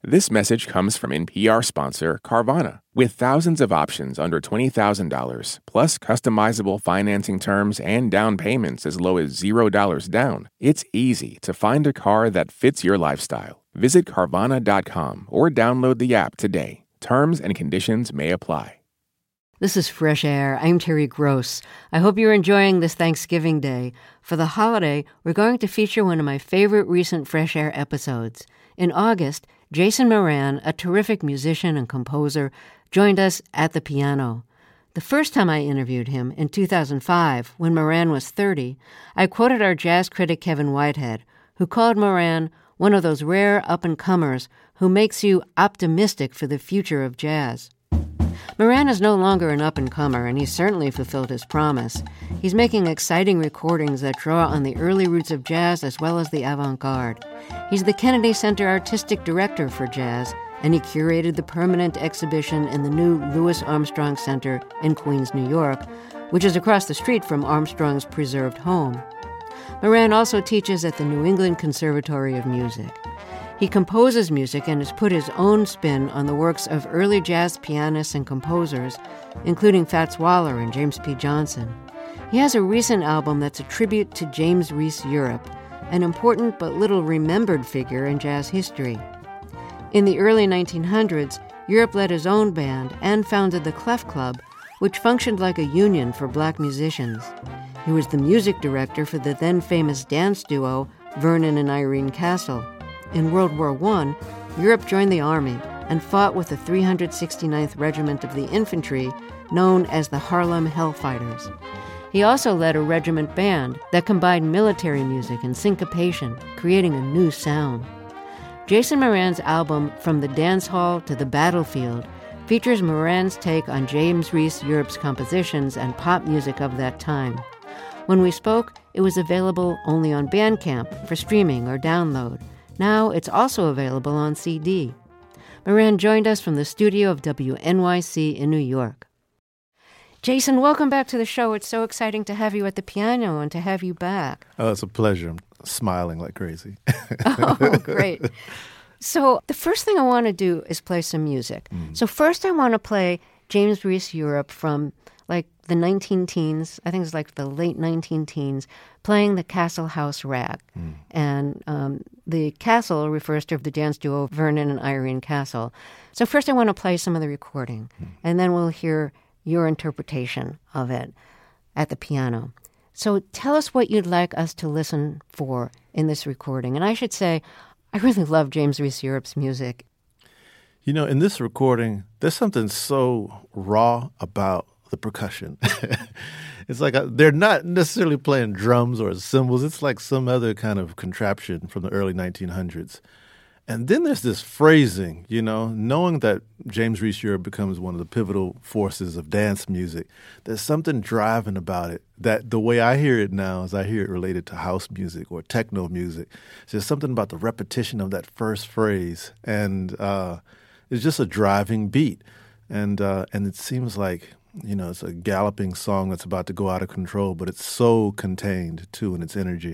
This message comes from NPR sponsor Carvana. With thousands of options under $20,000, plus customizable financing terms and down payments as low as $0 down, it's easy to find a car that fits your lifestyle. Visit Carvana.com or download the app today. Terms and conditions may apply. This is Fresh Air. I'm Terry Gross. I hope you're enjoying this Thanksgiving Day. For the holiday, we're going to feature one of my favorite recent Fresh Air episodes. In August, Jason Moran, a terrific musician and composer, joined us at the piano. The first time I interviewed him, in 2005, when Moran was 30, I quoted our jazz critic Kevin Whitehead, who called Moran one of those rare up-and-comers who makes you optimistic for the future of jazz. Moran is no longer an up-and-comer, and he's certainly fulfilled his promise. He's making exciting recordings that draw on the early roots of jazz as well as the avant-garde. He's the Kennedy Center Artistic Director for Jazz, and he curated the permanent exhibition in the new Louis Armstrong Center in Queens, New York, which is across the street from Armstrong's preserved home. Moran also teaches at the New England Conservatory of Music. He composes music and has put his own spin on the works of early jazz pianists and composers, including Fats Waller and James P. Johnson. He has a recent album that's a tribute to James Reese Europe, an important but little remembered figure in jazz history. In the early 1900s, Europe led his own band and founded the Clef Club, which functioned like a union for black musicians. He was the music director for the then-famous dance duo Vernon and Irene Castle. In World War I, Europe joined the army and fought with the 369th Regiment of the Infantry, known as the Harlem Hellfighters. He also led a regiment band that combined military music and syncopation, creating a new sound. Jason Moran's album From the Dance Hall to the Battlefield features Moran's take on James Reese Europe's compositions and pop music of that time. When we spoke, it was available only on Bandcamp for streaming or download. Now it's also available on CD. Moran joined us from the studio of WNYC in New York. Jason, welcome back to the show. It's so exciting to have you at the piano and to have you back. Oh, it's a pleasure. I'm smiling like crazy. Oh, great. So the first thing I want to do is play some music. So first I want to play James Reese Europe from like the 19-teens, I think it's like the late 19-teens, playing the Castle House Rag. And the Castle refers to the dance duo Vernon and Irene Castle. So first I want to play some of the recording, and then we'll hear your interpretation of it at the piano. So tell us what you'd like us to listen for in this recording. And I should say, I really love James Reese Europe's music. You know, in this recording, there's something so raw about the percussion. It's like they're not necessarily playing drums or cymbals. It's like some other kind of contraption from the early 1900s. And then there's this phrasing, you know, knowing that James Reese Europe becomes one of the pivotal forces of dance music. There's something driving about it that the way I hear it now is I hear it related to house music or techno music. There's something about the repetition of that first phrase, and it's just a driving beat. And it seems like, you know, it's a galloping song that's about to go out of control, but it's so contained, too, in its energy.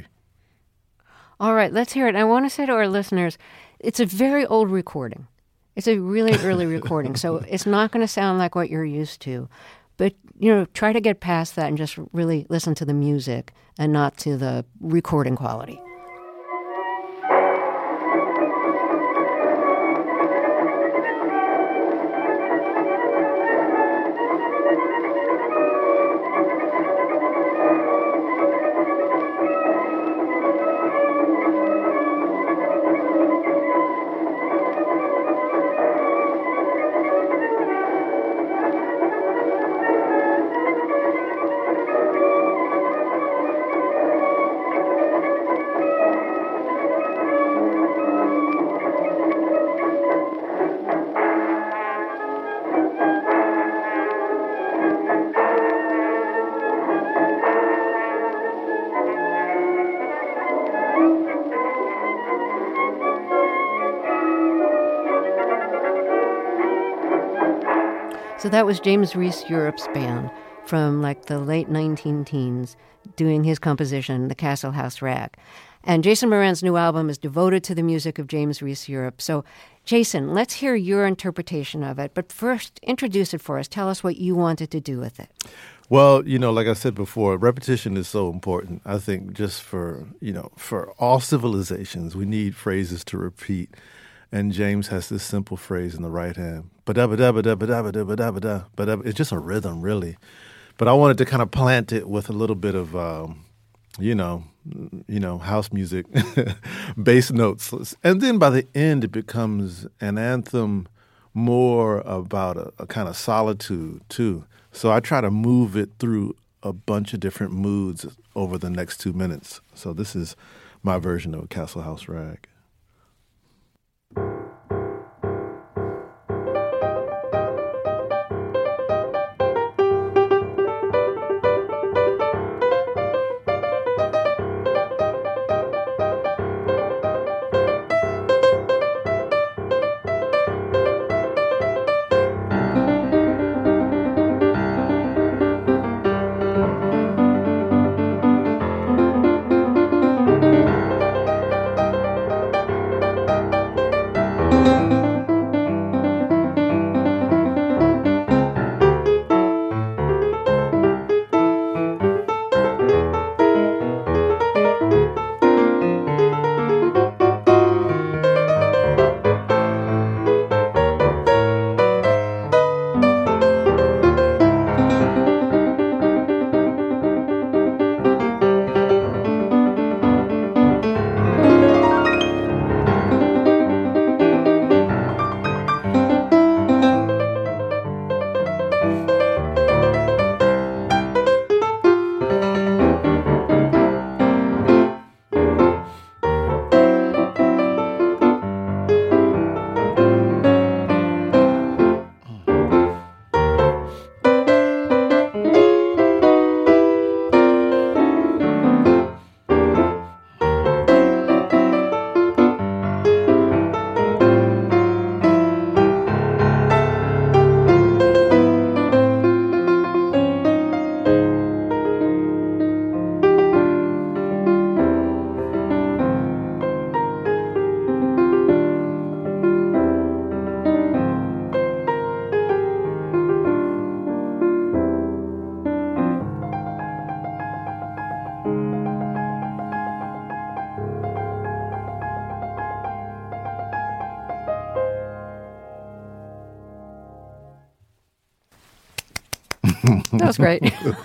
All right, let's hear it. I want to say to our listeners, it's a very old recording. It's a really early recording, so it's not going to sound like what you're used to. But, you know, try to get past that and just really listen to the music and not to the recording quality. So that was James Reese Europe's band from like the late 19-teens doing his composition, The Castle House Rag. And Jason Moran's new album is devoted to the music of James Reese Europe. So Jason, let's hear your interpretation of it. But first, introduce it for us. Tell us what you wanted to do with it. Well, like I said before, repetition is so important. I think just for all civilizations, we need phrases to repeat. And James has this simple phrase in the right hand. Ba-da-ba-da-ba-da-ba-da-ba-da-ba-da. It's just a rhythm, really. But I wanted to kind of plant it with a little bit of, house music, bass notes. And then by the end, it becomes an anthem more about a kind of solitude, too. So I try to move it through a bunch of different moods over the next 2 minutes. So this is my version of a Castle House Rag. That was great.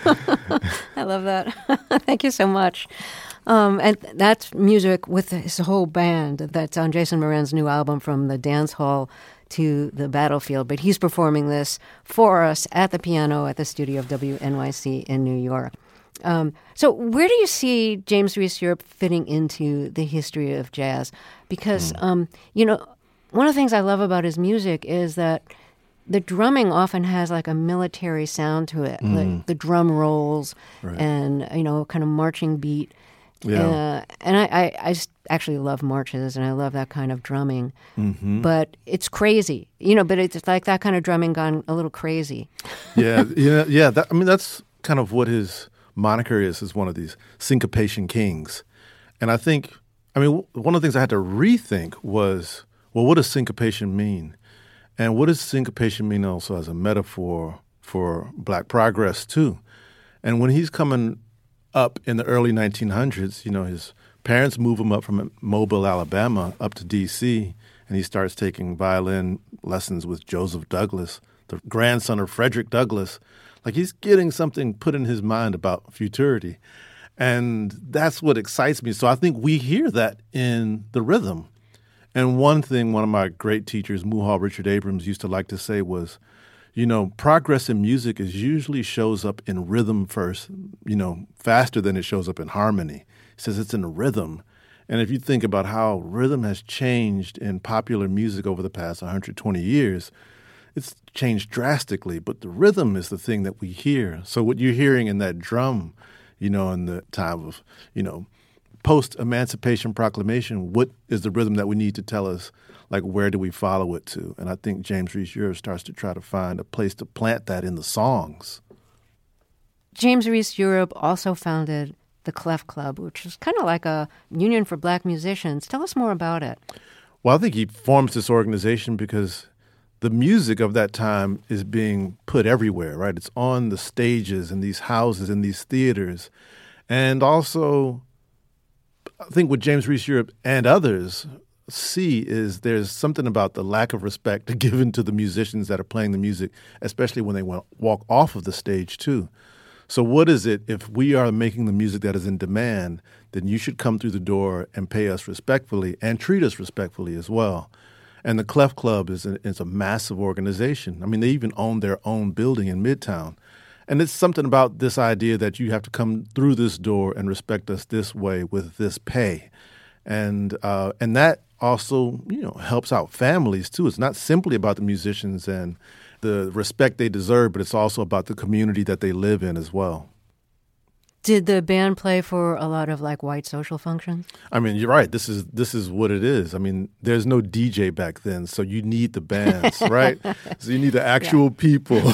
I love that. Thank you so much. And that's music with his whole band that's on Jason Moran's new album, From the Dance Hall to the Battlefield. But he's performing this for us at the piano at the studio of WNYC in New York. So where do you see James Reese Europe fitting into the history of jazz? Because, one of the things I love about his music is that the drumming often has like a military sound to it, like the drum rolls and, kind of marching beat. Yeah. And I actually love marches and I love that kind of drumming. Mm-hmm. But it's crazy, but it's like that kind of drumming gone a little crazy. Yeah. That's kind of what his moniker is one of these syncopation kings. And I think, one of the things I had to rethink was, well, what does syncopation mean? And what does syncopation mean also as a metaphor for Black progress, too? And when he's coming up in the early 1900s, his parents move him up from Mobile, Alabama, up to D.C., and he starts taking violin lessons with Joseph Douglas, the grandson of Frederick Douglass. Like he's getting something put in his mind about futurity. And that's what excites me. So I think we hear that in the rhythm. And one thing one of my great teachers, Muhal Richard Abrams, used to like to say was, progress in music usually shows up in rhythm first, faster than it shows up in harmony. He says it's in the rhythm. And if you think about how rhythm has changed in popular music over the past 120 years, it's changed drastically. But the rhythm is the thing that we hear. So what you're hearing in that drum, in the time of, post-Emancipation Proclamation, what is the rhythm that we need to tell us, like, where do we follow it to? And I think James Reese Europe starts to try to find a place to plant that in the songs. James Reese Europe also founded the Clef Club, which is kind of like a union for Black musicians. Tell us more about it. Well, I think he forms this organization because the music of that time is being put everywhere, right? It's on the stages in these houses, in these theaters. And also, I think what James Reese Europe and others see is there's something about the lack of respect given to the musicians that are playing the music, especially when they walk off of the stage too. So what is it, if we are making the music that is in demand, then you should come through the door and pay us respectfully and treat us respectfully as well. And the Clef Club is a massive organization. I mean, they even own their own building in Midtown. And it's something about this idea that you have to come through this door and respect us this way with this pay. And that also, helps out families too. It's not simply about the musicians and the respect they deserve, but it's also about the community that they live in as well. Did the band play for a lot of like white social functions? I mean, you're right. This is what it is. I mean, there's no DJ back then, so you need the bands, right? So you need the actual people.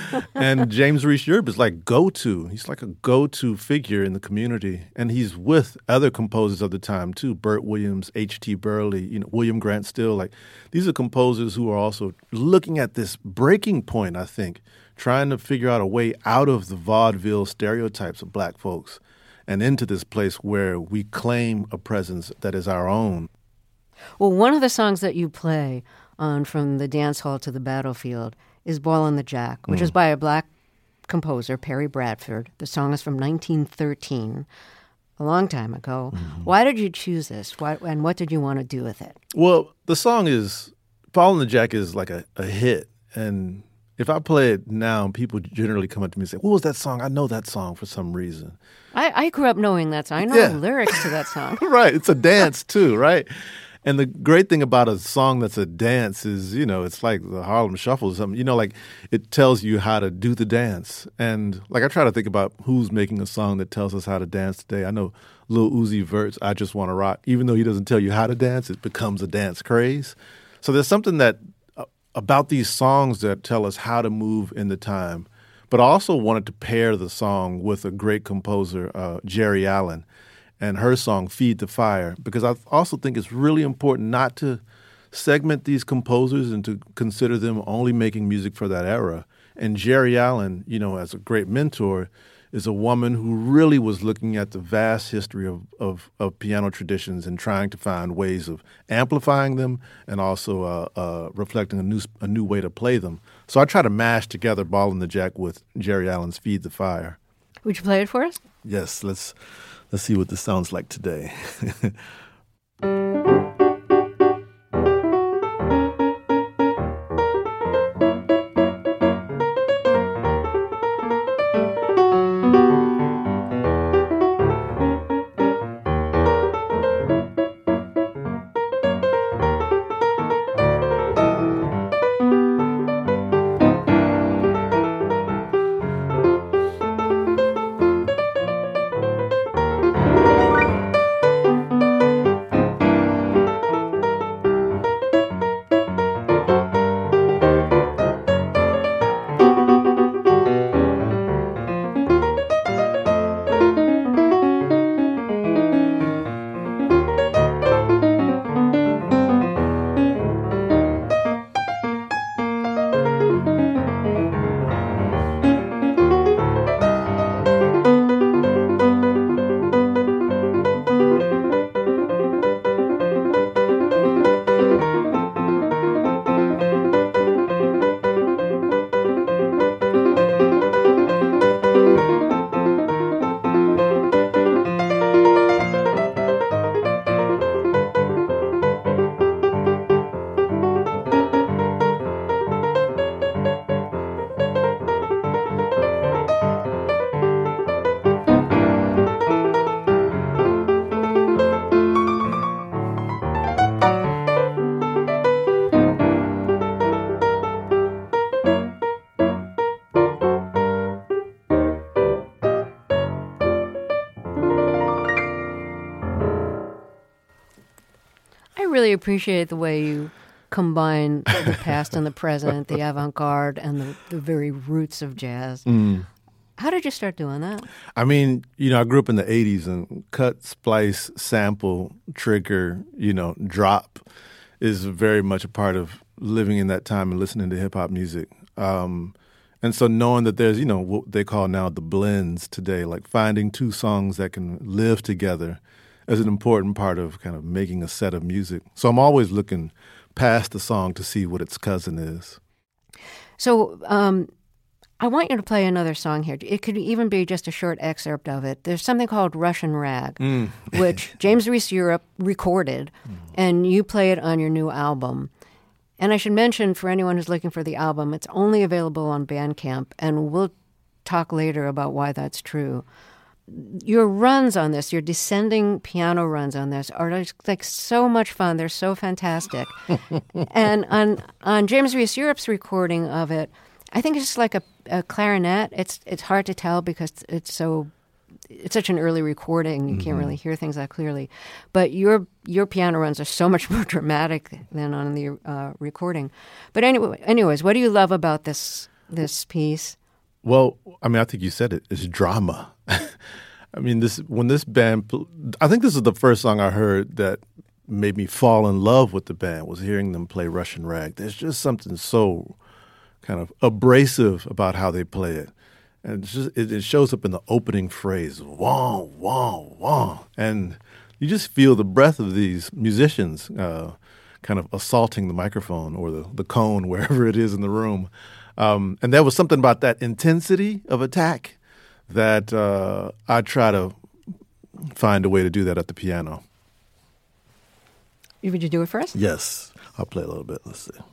And James Reese Europe is like go-to. He's like a go-to figure in the community, and he's with other composers of the time too. Burt Williams, H.T. Burley, William Grant Still. Like these are composers who are also looking at this breaking point, I think, trying to figure out a way out of the vaudeville stereotypes of black folks and into this place where we claim a presence that is our own. Well, one of the songs that you play on From the Dance Hall to the Battlefield is Ballin' the Jack, which is by a black composer, Perry Bradford. The song is from 1913, a long time ago. Mm-hmm. Why did you choose this? And what did you want to do with it? Well, the song is, Ballin' the Jack is like a hit, and if I play it now, people generally come up to me and say, what was that song? I know that song for some reason. I grew up knowing that song. I know the lyrics to that song. Right. It's a dance too, right? And the great thing about a song that's a dance is, it's like the Harlem Shuffle or something. Like it tells you how to do the dance. And like I try to think about who's making a song that tells us how to dance today. I know Lil Uzi Vert's I Just Wanna Rock. Even though he doesn't tell you how to dance, it becomes a dance craze. So there's something that about these songs that tell us how to move in the time. But I also wanted to pair the song with a great composer, Jerry Allen, and her song, Feed the Fire, because I also think it's really important not to segment these composers and to consider them only making music for that era. And Jerry Allen, as a great mentor, is a woman who really was looking at the vast history of piano traditions and trying to find ways of amplifying them and also reflecting a new way to play them. So I try to mash together Ballin' the Jack with Jerry Allen's Feed the Fire. Would you play it for us? Yes, let's see what this sounds like today. Really appreciate the way you combine the past and the present, the avant-garde, and the very roots of jazz. How did you start doing that? I mean, I grew up in the 80s, and cut, splice, sample, trigger, drop is very much a part of living in that time and listening to hip hop music. And so knowing that there's, what they call now the blends today, like finding two songs that can live together is an important part of kind of making a set of music. So I'm always looking past the song to see what its cousin is. So I want you to play another song here. It could even be just a short excerpt of it. There's something called Russian Rag, which James Reese Europe recorded, and you play it on your new album. And I should mention, for anyone who's looking for the album, it's only available on Bandcamp, and we'll talk later about why that's true. Your runs on this, your descending piano runs on this, are like so much fun. They're so fantastic. And on James Reese Europe's recording of it, I think it's just like a clarinet. It's hard to tell because it's such an early recording. You can't really hear things that clearly. But your piano runs are so much more dramatic than on the recording. But anyways, what do you love about this piece? Well, I mean, I think you said it. It's drama. I mean, when this band, I think this is the first song I heard that made me fall in love with the band, was hearing them play Russian Rag. There's just something so kind of abrasive about how they play it. And it shows up in the opening phrase, wah, wah, wah. And you just feel the breath of these musicians kind of assaulting the microphone or the cone, wherever it is in the room. And there was something about that intensity of attack that I try to find a way to do that at the piano. Would you do it for us? Yes. I'll play a little bit. Let's see.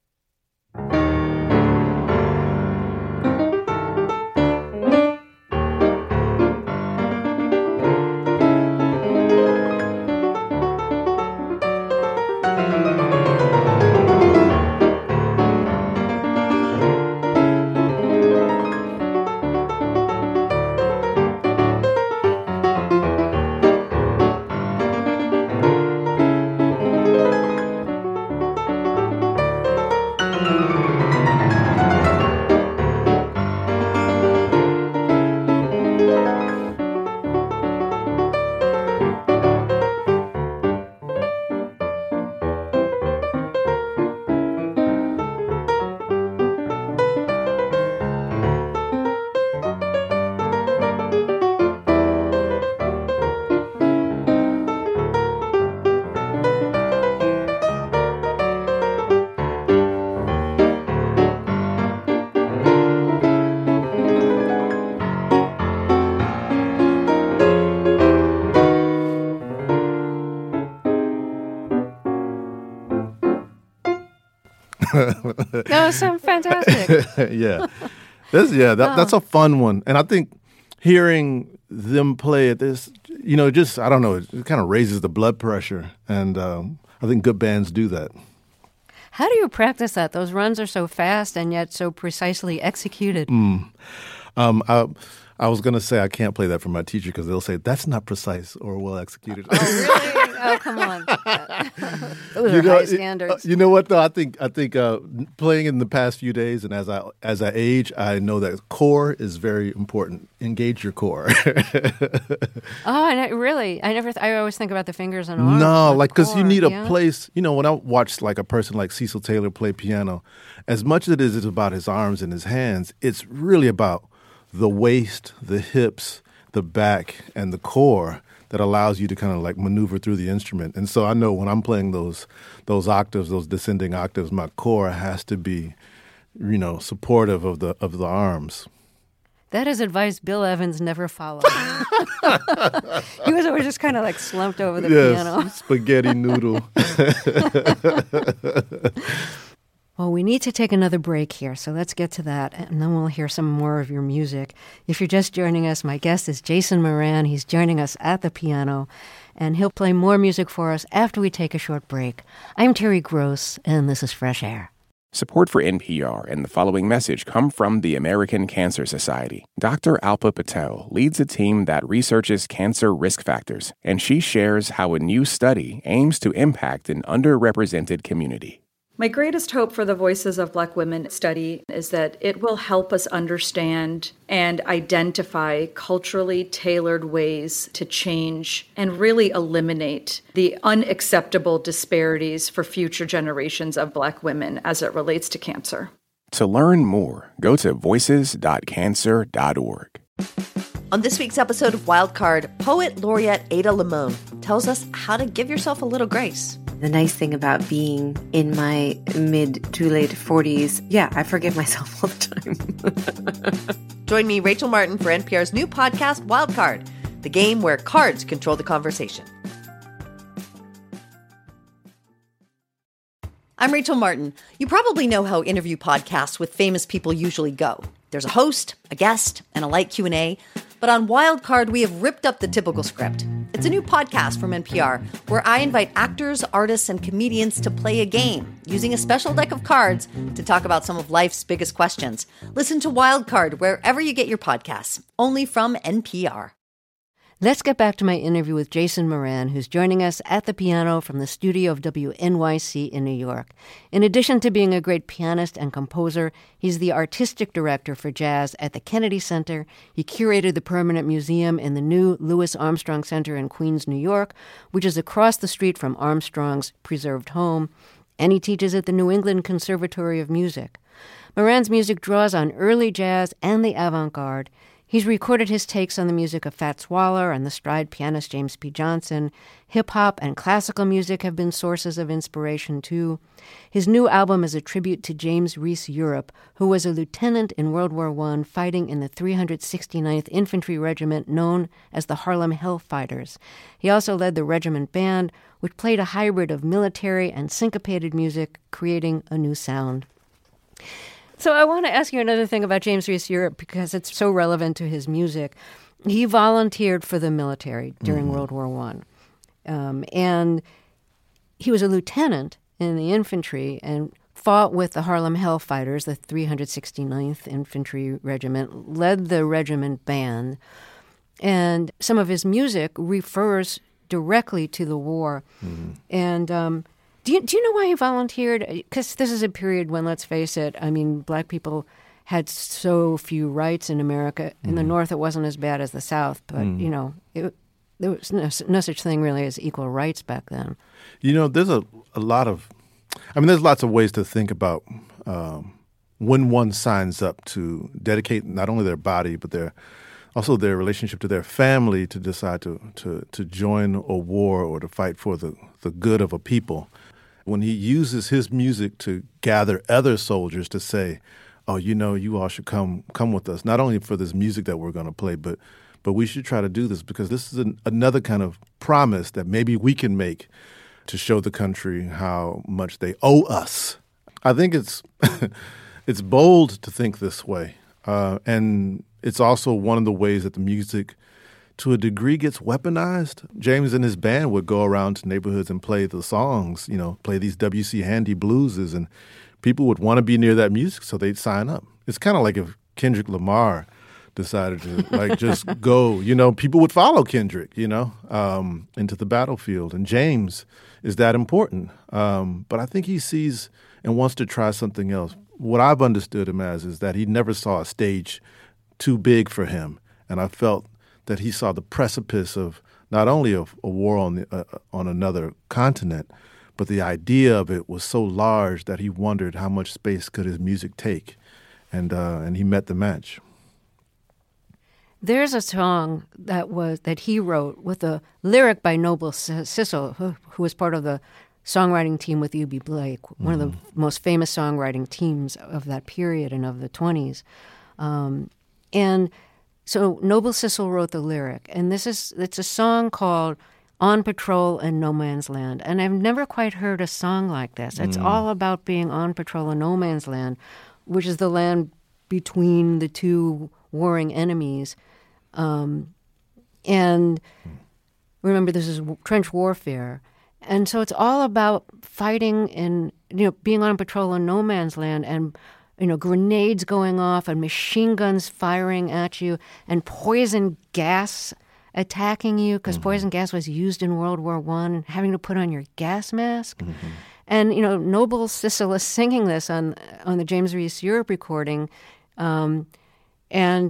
That was so fantastic. That's a fun one. And I think hearing them play it, I don't know, it kind of raises the blood pressure. And I think good bands do that. How do you practice that? Those runs are so fast and yet so precisely executed. I was going to say I can't play that for my teacher because they'll say, that's not precise or well executed. Oh, really? Oh, come on. Those are high standards. You know what, though? I think playing in the past few days and as I age, I know that core is very important. Engage your core. I always think about the fingers and arms. No, like, because you need a yeah. place. When I watch like a person like Cecil Taylor play piano, as much as it is about his arms and his hands, it's really about the waist, the hips, the back, and the core that allows you to kind of like maneuver through the instrument. And so I know when I'm playing those octaves, those descending octaves, my core has to be, supportive of the arms. That is advice Bill Evans never followed. He was always just kind of like slumped over the piano. Spaghetti noodle. Well, we need to take another break here, so let's get to that, and then we'll hear some more of your music. If you're just joining us, my guest is Jason Moran. He's joining us at the piano, and he'll play more music for us after we take a short break. I'm Terry Gross, and this is Fresh Air. Support for NPR and the following message come from the American Cancer Society. Dr. Alpa Patel leads a team that researches cancer risk factors, and she shares how a new study aims to impact an underrepresented community. My greatest hope for the Voices of Black Women study is that it will help us understand and identify culturally tailored ways to change and really eliminate the unacceptable disparities for future generations of Black women as it relates to cancer. To learn more, go to voices.cancer.org. On this week's episode of Wildcard, poet laureate Ada Limon tells us how to give yourself a little grace. The nice thing about being in my mid to late 40s, I forgive myself all the time. Join me, Rachel Martin, for NPR's new podcast, Wildcard, the game where cards control the conversation. I'm Rachel Martin. You probably know how interview podcasts with famous people usually go. There's a host, a guest, and a light Q&A. But on Wildcard, we have ripped up the typical script. It's a new podcast from NPR where I invite actors, artists, and comedians to play a game using a special deck of cards to talk about some of life's biggest questions. Listen to Wildcard wherever you get your podcasts, only from NPR. Let's get back to my interview with Jason Moran, who's joining us at the piano from the studio of WNYC in New York. In addition to being a great pianist and composer, he's the artistic director for jazz at the Kennedy Center. He curated the permanent museum in the new Louis Armstrong Center in Queens, New York, which is across the street from Armstrong's preserved home. And he teaches at the New England Conservatory of Music. Moran's music draws on early jazz and the avant-garde. He's recorded his takes on the music of Fats Waller and the stride pianist James P. Johnson. Hip-hop and classical music have been sources of inspiration, too. His new album is a tribute to James Reese Europe, who was a lieutenant in World War I fighting in the 369th Infantry Regiment known as the Harlem Hellfighters. He also led the regiment band, which played a hybrid of military and syncopated music, creating a new sound. So I want to ask you another thing about James Reese Europe because it's so relevant to his music. He volunteered for the military during World War I. And he was a lieutenant in the infantry and fought with the Harlem Hellfighters, the 369th Infantry Regiment, led the regiment band. And some of his music refers directly to the war. And Do you know why he volunteered? Because this is a period when, let's face it, I mean, Black people had so few rights in America. In the North, it wasn't as bad as the South, but, you know, there was no such thing really as equal rights back then. You know, there's a lot of, there's lots of ways to think about when one signs up to dedicate not only their body, but also their relationship to their family to decide to join a war or to fight for the good of a people. When he uses his music to gather other soldiers to say, oh, you know, you all should come with us, not only for this music that we're going to play, but we should try to do this because this is another kind of promise that maybe we can make to show the country how much they owe us. I think it's it's bold to think this way. And it's also one of the ways that the music to a degree gets weaponized. James and his band would go around to neighborhoods and play the songs, you know, play these W.C. Handy blueses, and people would want to be near that music, so they'd sign up. It's kind of like if Kendrick Lamar decided to just go, you know, people would follow Kendrick, you know, into the battlefield. And James is that important. But I think he sees and wants to try something else. What I've understood him as is that he never saw a stage too big for him. And I felt that he saw the precipice of not only a war on another continent, but the idea of it was so large that he wondered how much space could his music take, and he met the match. There's a song that he wrote with a lyric by Noble Sissle, who was part of the songwriting team with U.B. Blake, one of the most famous songwriting teams of that period and of the 1920s. And so Noble Sissle wrote the lyric, and it's a song called On Patrol in No Man's Land. And I've never quite heard a song like this. It's all about being on patrol in no man's land, which is the land between the two warring enemies. And remember, this is trench warfare. And so it's all about fighting and, you know, being on patrol in no man's land and, you know, grenades going off and machine guns firing at you and poison gas attacking you because poison gas was used in World War I, having to put on your gas mask. And, Noble Sissle is singing this on the James Reese Europe recording. It's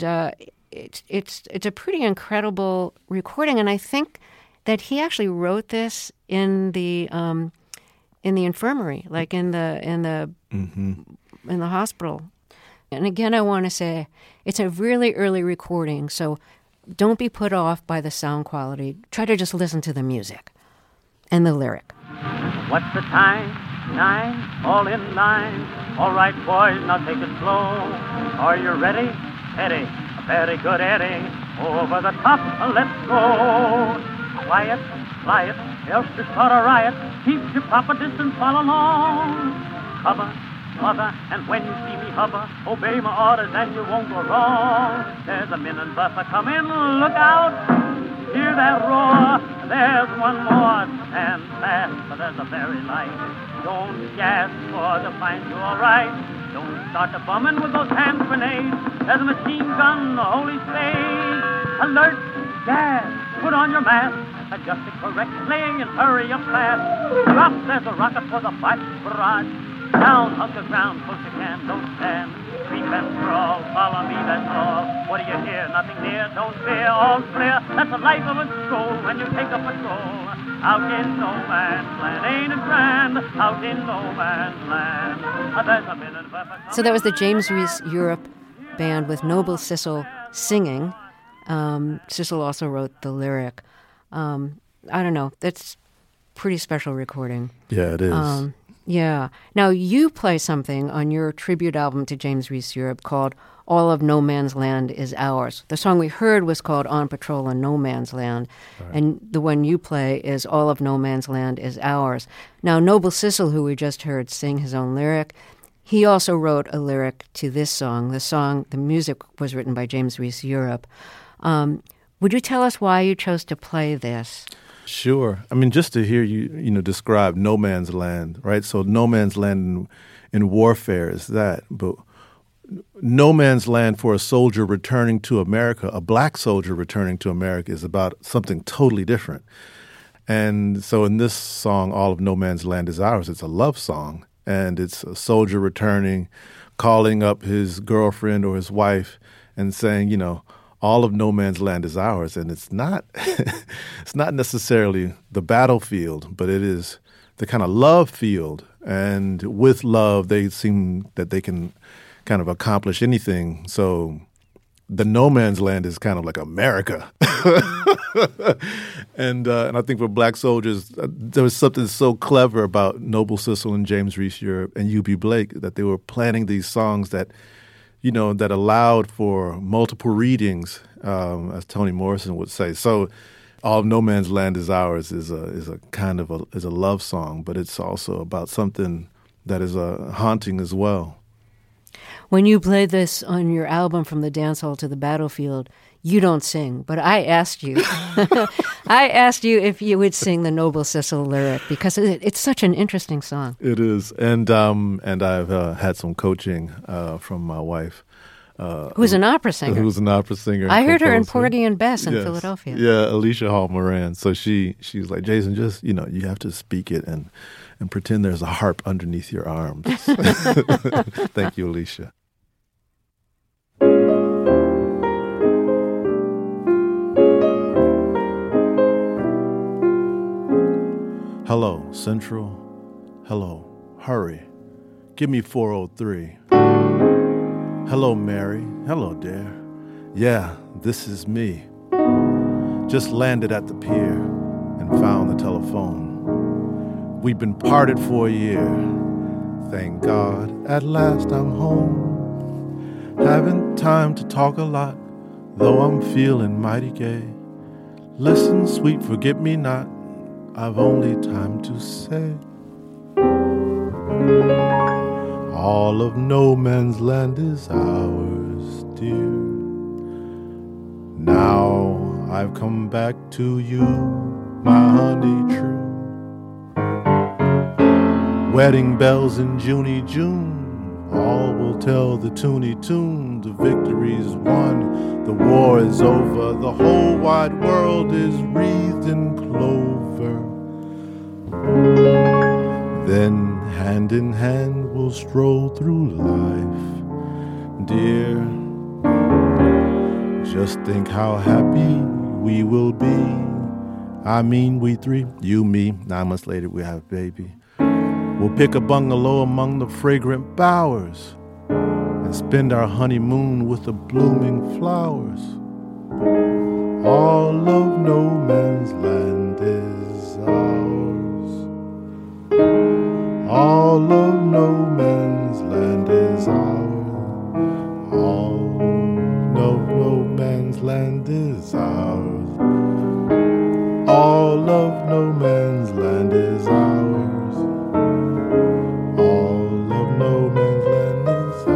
a pretty incredible recording. And I think that he actually wrote this in the infirmary, like in the hospital. And again, I want to say it's a really early recording, so don't be put off by the sound quality. Try to just listen to the music and the lyric. What's the time? 9, all in line. All right, boys, now take it slow. Are you ready? Eddie, very good, Eddie. Over the top, let's go. Quiet, fly it, else to start a riot. Keep your proper distance, follow along. Cover, mother, and when you see me hover, obey my orders and you won't go wrong. There's a minute buffer coming, look out. Hear that roar, there's one more. Stand fast, for there's a very light. Don't gasp, for they'll find you all right. Don't start the bumming with those hand grenades. There's a machine gun, a holy spade. Alert, gas, put on your mask. Adjust it correctly and hurry up fast. Drop, there's a rocket for the fight barrage. Down, hunker ground, close you can, don't stand. Creep and crawl, follow me, that's all. What do you hear? Nothing near, don't fear, all's clear. That's the life of a stroll when you take a patrol. Out in no man's land, ain't it grand? Out in no man's land. There's a minute buffer. So that was the James Reese Europe Band with Noble Sissle singing. Sissle also wrote the lyric. I don't know. That's pretty special recording. Yeah, it is. Yeah. Now, you play something on your tribute album to James Reese Europe called All of No Man's Land Is Ours. The song we heard was called On Patrol in No Man's Land, right. And the one you play is All of No Man's Land Is Ours. Now, Noble Sissle, who we just heard sing his own lyric, he also wrote a lyric to this song. The music was written by James Reese Europe. Would you tell us why you chose to play this? Sure. I mean, just to hear you describe no man's land, right? So no man's land in warfare is that, but no man's land for a soldier returning to America, a black soldier returning to America, is about something totally different. And so in this song, All of No Man's Land Is Ours, it's a love song, and it's a soldier returning, calling up his girlfriend or his wife and saying, all of no man's land is ours, and it's not it's not necessarily the battlefield, but it is the kind of love field. And with love, they seem that they can kind of accomplish anything. So the no man's land is kind of like America. And I think for black soldiers, there was something so clever about Noble Sissle and James Reese Europe and U.B. Blake that they were planning these songs that that allowed for multiple readings, as Toni Morrison would say. So, All of No Man's Land Is Ours is a kind of a love song, but it's also about something that is haunting as well. When you played this on your album From the Dance Hall to the Battlefield, you don't sing, but I asked you. I asked you if you would sing the Noble Sissle lyric because it's such an interesting song. It is, and I've had some coaching from my wife, who's an opera singer. Who's an opera singer. I heard her in Porgy and Bess in Philadelphia. Yeah, Alicia Hall Moran. So she was like, Jason, just you have to speak it and pretend there's a harp underneath your arms. Thank you, Alicia. Hello, Central. Hello, hurry. Give me 403. Hello, Mary. Hello, dear. Yeah, this is me. Just landed at the pier and found the telephone. We've been parted for a year. Thank God, at last I'm home. Haven't time to talk a lot, though I'm feeling mighty gay. Listen, sweet forget-me-not, I've only time to say, all of no man's land is ours, dear. Now I've come back to you, my honey true. Wedding bells in Junie June, all will tell the toony tune. The victory's won, the war is over, the whole wide world is wreathed in clover. Then hand in hand we'll stroll through life. Dear, just think how happy we will be. I mean, we three, you, me. 9 months later, we have a baby. We'll pick a bungalow among the fragrant bowers and spend our honeymoon with the blooming flowers. All of no man's land is ours. All of no man's land is ours. All of no man's land is ours. All of no man's land is ours. All of no man's land is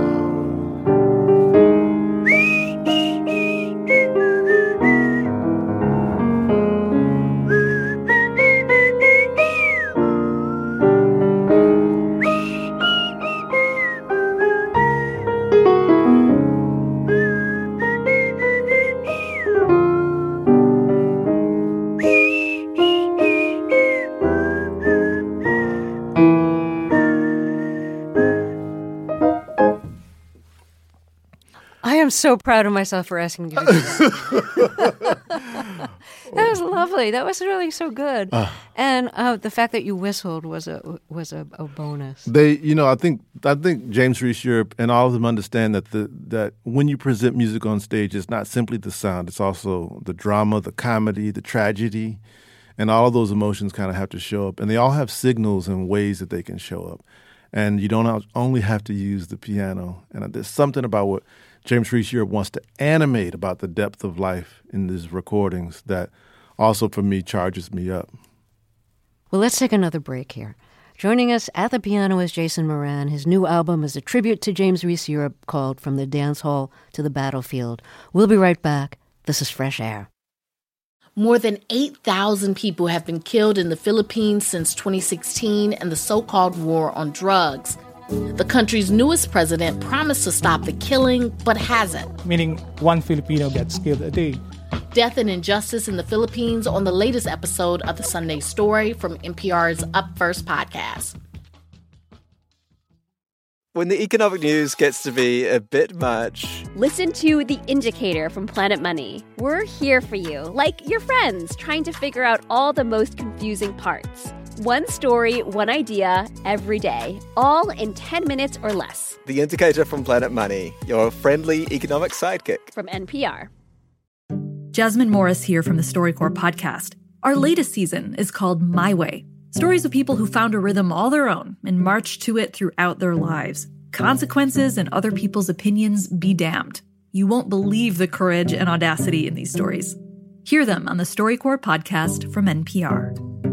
I'm so proud of myself for asking you to do that. That was lovely. That was really so good. And the fact that you whistled was a bonus. I think James Reese Europe and all of them understand that when you present music on stage, it's not simply the sound; it's also the drama, the comedy, the tragedy, and all of those emotions kind of have to show up, and they all have signals and ways that they can show up. And you don't only have to use the piano. And there's something about what James Reese Europe wants to animate about the depth of life in these recordings that also, for me, charges me up. Well, let's take another break here. Joining us at the piano is Jason Moran. His new album is a tribute to James Reese Europe called From the Dance Hall to the Battlefield. We'll be right back. This is Fresh Air. More than 8,000 people have been killed in the Philippines since 2016 and the so-called war on drugs. The country's newest president promised to stop the killing, but hasn't. Meaning one Filipino gets killed a day. Death and injustice in the Philippines on the latest episode of The Sunday Story from NPR's Up First podcast. When the economic news gets to be a bit much, listen to The Indicator from Planet Money. We're here for you, like your friends, trying to figure out all the most confusing parts. One story, one idea, every day, all in 10 minutes or less. The Indicator from Planet Money, your friendly economic sidekick. From NPR. Jasmine Morris here from the StoryCorps podcast. Our latest season is called My Way. Stories of people who found a rhythm all their own and marched to it throughout their lives. Consequences and other people's opinions be damned. You won't believe the courage and audacity in these stories. Hear them on the StoryCorps podcast from NPR.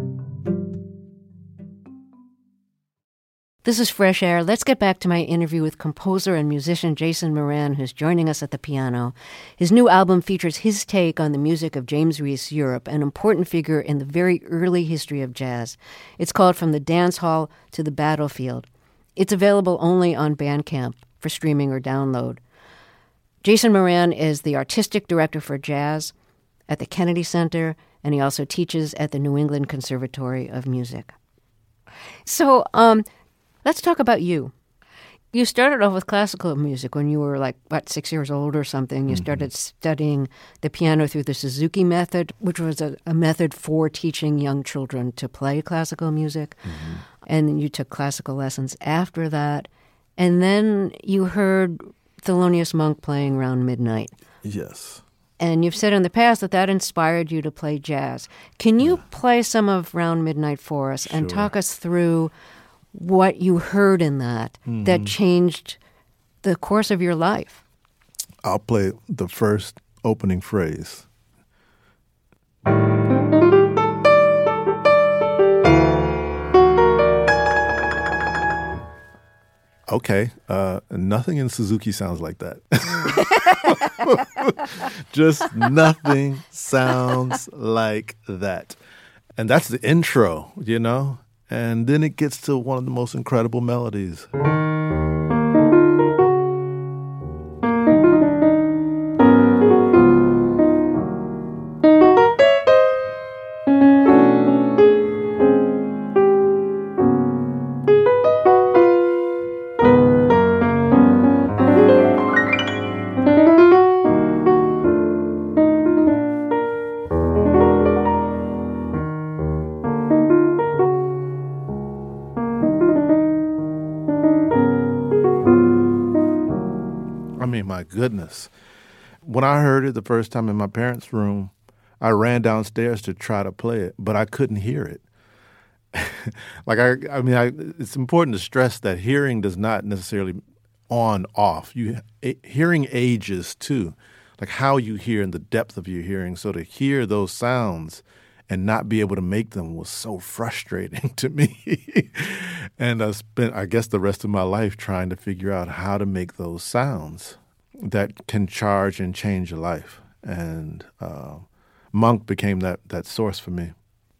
This is Fresh Air. Let's get back to my interview with composer and musician Jason Moran, who's joining us at the piano. His new album features his take on the music of James Reese Europe, an important figure in the very early history of jazz. It's called From the Dance Hall to the Battlefield. It's available only on Bandcamp for streaming or download. Jason Moran is the artistic director for jazz at the Kennedy Center, and he also teaches at the New England Conservatory of Music. So, let's talk about you. You started off with classical music when you were 6 years old or something. You started studying the piano through the Suzuki method, which was a method for teaching young children to play classical music. Mm-hmm. And you took classical lessons after that. And then you heard Thelonious Monk playing Round Midnight. Yes. And you've said in the past that inspired you to play jazz. Can you play some of Round Midnight for us and talk us through what you heard in that that changed the course of your life? I'll play the first opening phrase. Okay, nothing in Suzuki sounds like that. Just nothing sounds like that. And that's the intro, you know? And then it gets to one of the most incredible melodies. I mean, my goodness. When I heard it the first time in my parents' room, I ran downstairs to try to play it, but I couldn't hear it. It's important to stress that hearing does not necessarily on-off. Hearing ages, too, like how you hear and the depth of your hearing. So to hear those sounds and not be able to make them was so frustrating to me. And I spent, I guess, the rest of my life trying to figure out how to make those sounds that can charge and change your life. And Monk became that source for me.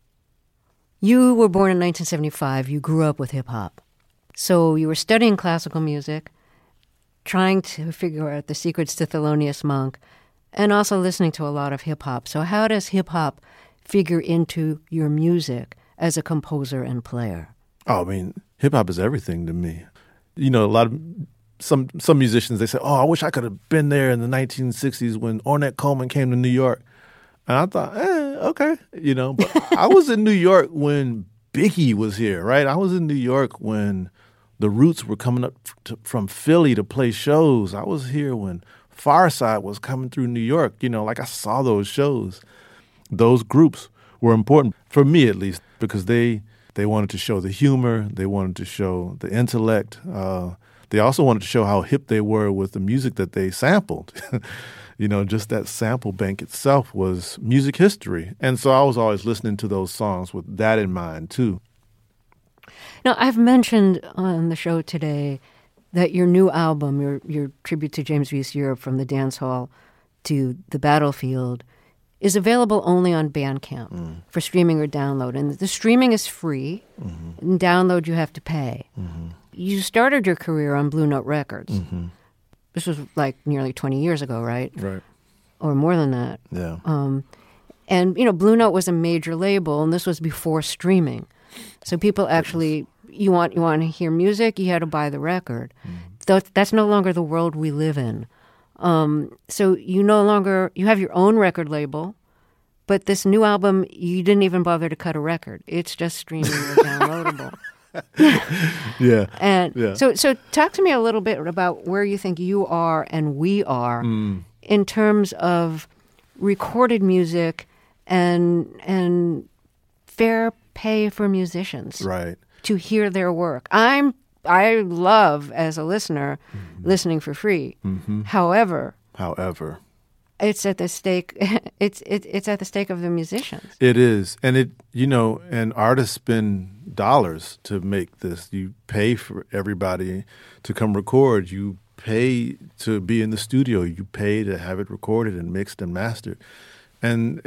You were born in 1975. You grew up with hip-hop. So you were studying classical music, trying to figure out the secrets to Thelonious Monk, and also listening to a lot of hip-hop. So how does hip-hop figure into your music as a composer and player? Oh, I mean, hip-hop is everything to me. You know, some musicians, they say, oh, I wish I could have been there in the 1960s when Ornette Coleman came to New York. And I thought, okay, you know, but I was in New York when Biggie was here, right? I was in New York when the Roots were coming up from Philly to play shows. I was here when Pharcyde was coming through New York. You know, like I saw those shows. Those groups were important, for me at least, because they wanted to show the humor. They wanted to show the intellect. They also wanted to show how hip they were with the music that they sampled. You know, just that sample bank itself was music history. And so I was always listening to those songs with that in mind, too. Now, I've mentioned on the show today that your new album, your tribute to James V.'s Europe from the dance hall to the battlefield, is available only on Bandcamp for streaming or download. And the streaming is free, and download you have to pay. You started your career on Blue Note Records. This was like nearly 20 years ago, right? Right. Or more than that. Yeah. And, you know, Blue Note was a major label, and this was before streaming. So people actually, you want to hear music, you had to buy the record. That's no longer the world we live in. So you have your own record label, but this new album, you didn't even bother to cut a record. It's just streaming or downloadable. Yeah. And yeah. So talk to me a little bit about where you think you are and we are in terms of recorded music and fair pay for musicians. Right. To hear their work. I love, as a listener, listening for free. However, it's at the stake. It's at the stake of the musicians. It is, and and artists spend dollars to make this. You pay for everybody to come record. You pay to be in the studio. You pay to have it recorded and mixed and mastered. And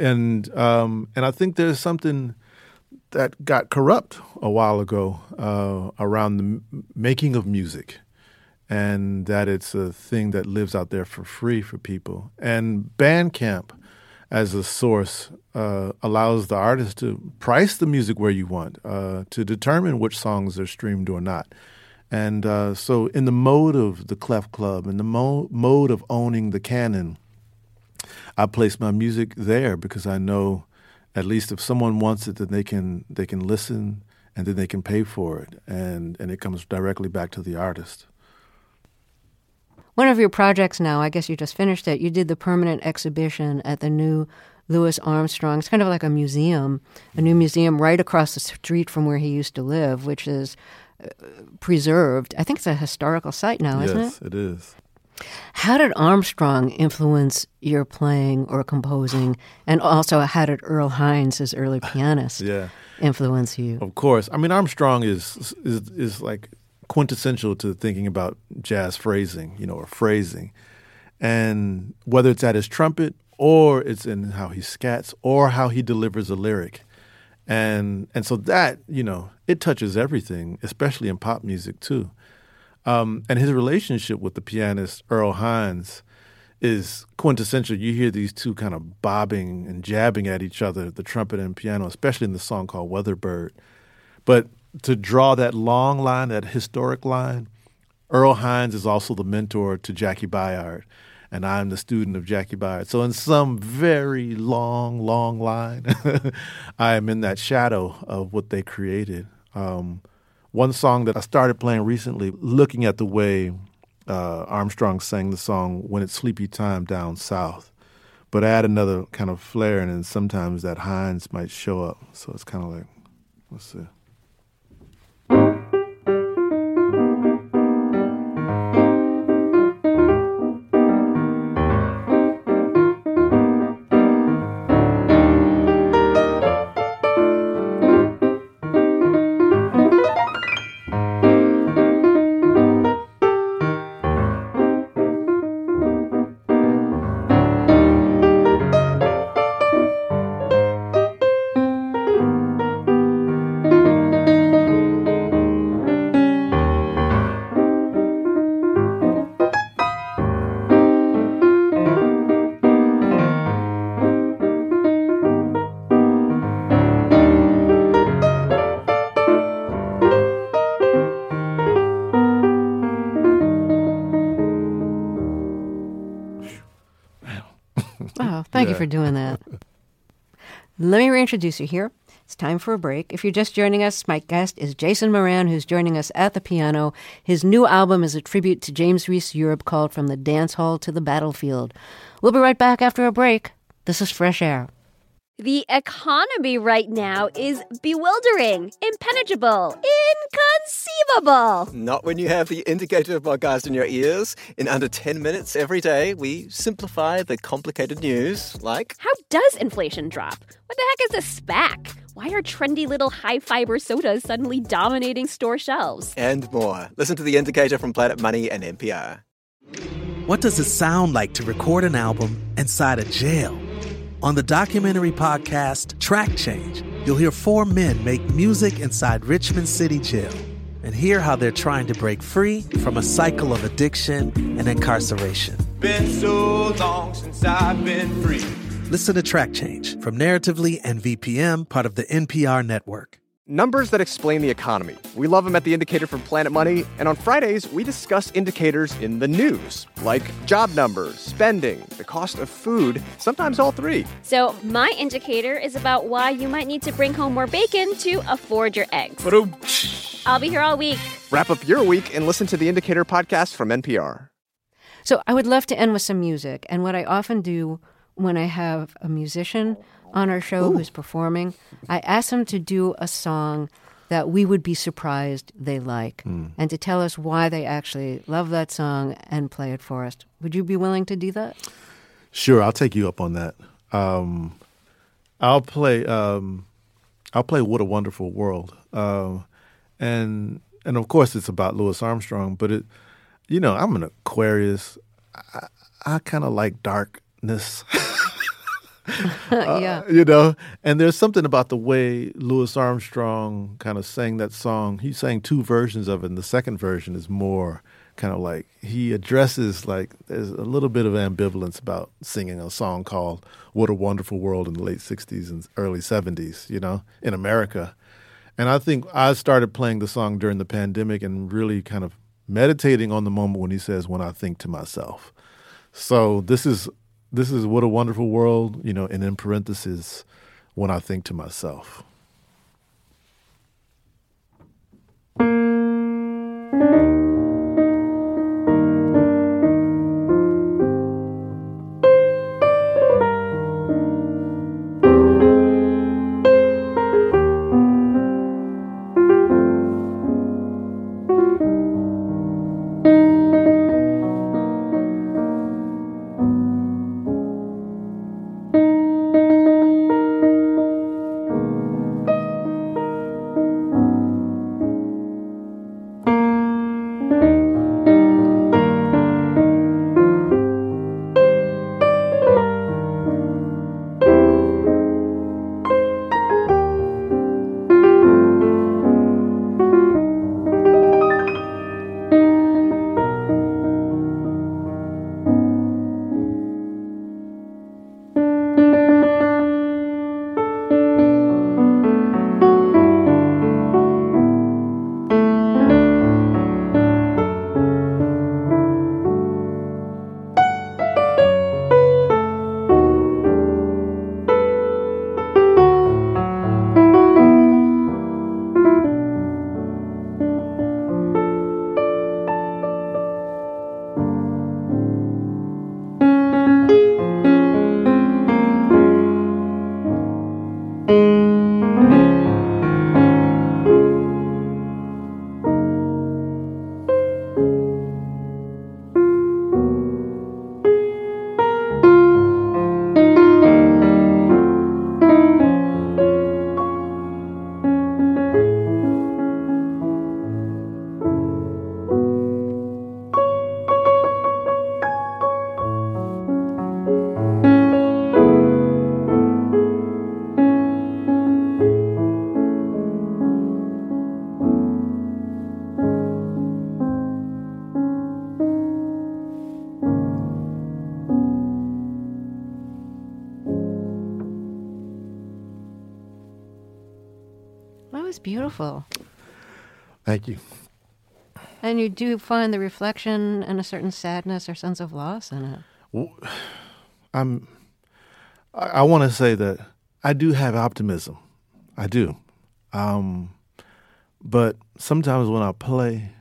I think there's something that got corrupt a while ago around the making of music, and that it's a thing that lives out there for free for people. And Bandcamp, as a source, allows the artist to price the music where you want, to determine which songs are streamed or not. And so in the mode of the Clef Club, in the mode of owning the canon, I place my music there because I know at least if someone wants it, then they can listen and then they can pay for it. And it comes directly back to the artist. One of your projects now, I guess you just finished it, you did the permanent exhibition at the new Louis Armstrong. It's kind of like a museum, a new museum right across the street from where he used to live, which is preserved. I think it's a historical site now, isn't it? Yes, it is. How did Armstrong influence your playing or composing? And also, how did Earl Hines, his early pianist, influence you? Of course. I mean, Armstrong is like quintessential to thinking about jazz phrasing, or phrasing. And whether it's at his trumpet or it's in how he scats or how he delivers a lyric. And so that, it touches everything, especially in pop music too. And his relationship with the pianist Earl Hines is quintessential. You hear these two kind of bobbing and jabbing at each other, the trumpet and piano, especially in the song called Weatherbird. But to draw that long line, that historic line, Earl Hines is also the mentor to Jackie Byard, and I'm the student of Jackie Byard. So in some very long, long line, I am in that shadow of what they created. One song that I started playing recently, looking at the way Armstrong sang the song "When It's Sleepy Time Down South," but add another kind of flair, and then sometimes that Hines might show up. So it's kind of like, let's see. Thank you for doing that. Let me reintroduce you here. It's time for a break. If you're just joining us, my guest is Jason Moran, who's joining us at the piano. His new album is a tribute to James Reese Europe called From the Dance Hall to the Battlefield. We'll be right back after a break. This is Fresh Air. The economy right now is bewildering, impenetrable, inconceivable. Not when you have the Indicator podcast in your ears. In under 10 minutes every day, we simplify the complicated news like... How does inflation drop? What the heck is a SPAC? Why are trendy little high-fiber sodas suddenly dominating store shelves? And more. Listen to The Indicator from Planet Money and NPR. What does it sound like to record an album inside a jail? On the documentary podcast Track Change, you'll hear 4 men make music inside Richmond City Jail and hear how they're trying to break free from a cycle of addiction and incarceration. Been so long since I've been free. Listen to Track Change from Narratively and VPM, part of the NPR network. Numbers that explain the economy. We love them at The Indicator from Planet Money. And on Fridays, we discuss indicators in the news, like job numbers, spending, the cost of food, sometimes all three. So my indicator is about why you might need to bring home more bacon to afford your eggs. I'll be here all week. Wrap up your week and listen to The Indicator podcast from NPR. So I would love to end with some music. And what I often do when I have a musician on our show who's performing, I ask them to do a song that we would be surprised they like and to tell us why they actually love that song and play it for us. Would you be willing to do that? Sure, I'll take you up on that. I'll play What a Wonderful World. And of course it's about Louis Armstrong, but I'm an Aquarius. I kind of like darkness. Yeah. And there's something about the way Louis Armstrong kind of sang that song. He sang 2 versions of it, and the second version is more kind of like he addresses like there's a little bit of ambivalence about singing a song called What a Wonderful World in the late 60s and early 70s, in America. And I think I started playing the song during the pandemic and really kind of meditating on the moment when he says, when I think to myself. So this is What a Wonderful World, and in parentheses, when I think to myself. beautiful. Thank you. And you do find the reflection and a certain sadness or sense of loss in it. I want to say that I do have optimism. I do. But sometimes when I play,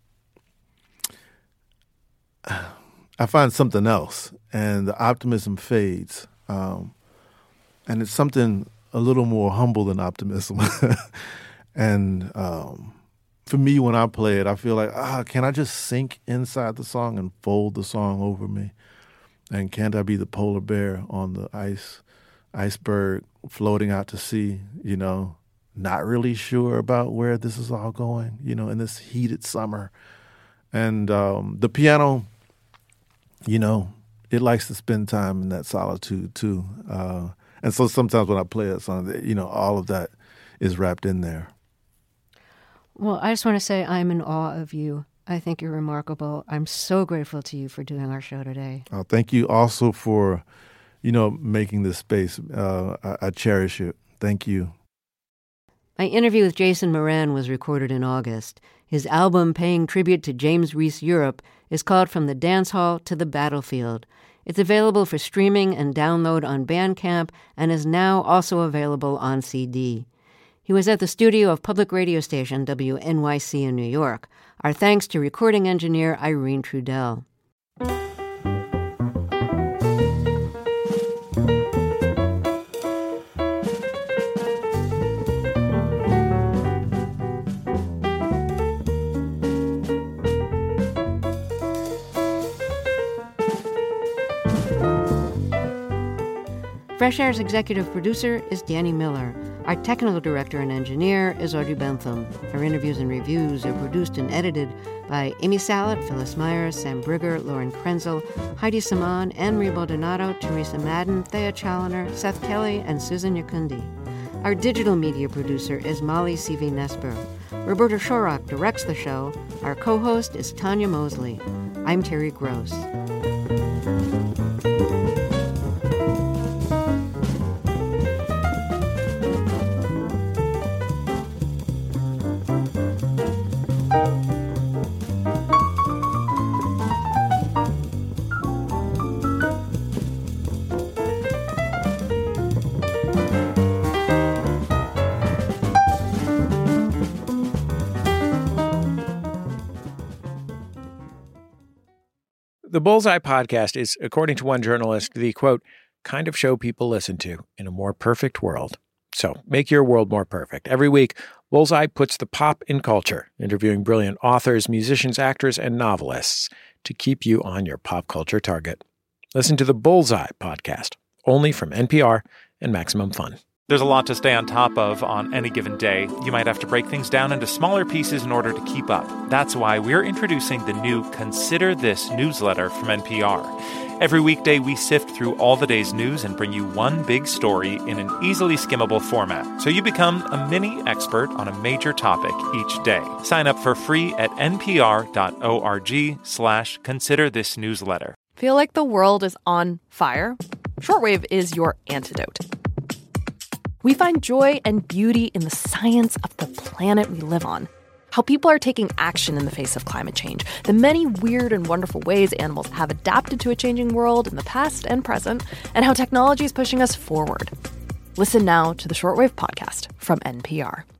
I find something else, and the optimism fades. And it's something a little more humble than optimism. And for me, when I play it, I feel like, can I just sink inside the song and fold the song over me? And can't I be the polar bear on the iceberg floating out to sea, not really sure about where this is all going, in this heated summer. And the piano, it likes to spend time in that solitude too. And so sometimes when I play that song, all of that is wrapped in there. Well, I just want to say I'm in awe of you. I think you're remarkable. I'm so grateful to you for doing our show today. Thank you also for, making this space. I cherish it. Thank you. My interview with Jason Moran was recorded in August. His album, paying tribute to James Reese Europe, is called From the Dance Hall to the Battlefield. It's available for streaming and download on Bandcamp and is now also available on CD. He was at the studio of public radio station WNYC in New York. Our thanks to recording engineer Irene Trudell. Fresh Air's executive producer is Danny Miller. Our technical director and engineer is Audrey Bentham. Our interviews and reviews are produced and edited by Amy Salat, Phyllis Myers, Sam Brigger, Lauren Krenzel, Heidi Saman, Anne-Marie Baldonado, Teresa Madden, Thea Challoner, Seth Kelly, and Susan Yakundi. Our digital media producer is Molly Seavey-Nesper. Roberta Shorak directs the show. Our co-host is Tanya Mosley. I'm Terry Gross. The Bullseye podcast is, according to one journalist, the, quote, kind of show people listen to in a more perfect world. So make your world more perfect. Every week, Bullseye puts the pop in culture, interviewing brilliant authors, musicians, actors, and novelists to keep you on your pop culture target. Listen to the Bullseye podcast, only from NPR and Maximum Fun. There's a lot to stay on top of on any given day. You might have to break things down into smaller pieces in order to keep up. That's why we're introducing the new Consider This newsletter from NPR. Every weekday, we sift through all the day's news and bring you one big story in an easily skimmable format, so you become a mini expert on a major topic each day. Sign up for free at npr.org/considerthisnewsletter. Feel like the world is on fire? Shortwave is your antidote. We find joy and beauty in the science of the planet we live on. How people are taking action in the face of climate change. The many weird and wonderful ways animals have adapted to a changing world in the past and present. And how technology is pushing us forward. Listen now to the Shortwave podcast from NPR.